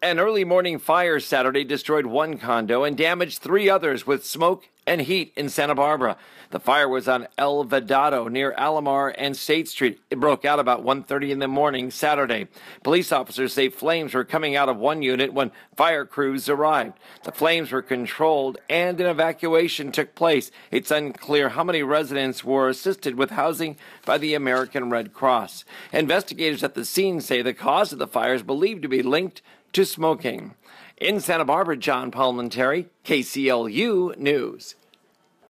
An early morning fire Saturday destroyed one condo and damaged three others with smoke and heat in Santa Barbara. The fire was on El Vedado near Alamar and State Street. It broke out about 1:30 in the morning Saturday. Police officers say flames were coming out of one unit when fire crews arrived. The flames were controlled and an evacuation took place. It's unclear how many residents were assisted with housing by the American Red Cross. Investigators at the scene say the cause of the fire is believed to be linked to smoking. In Santa Barbara, John Palmentary, KCLU News.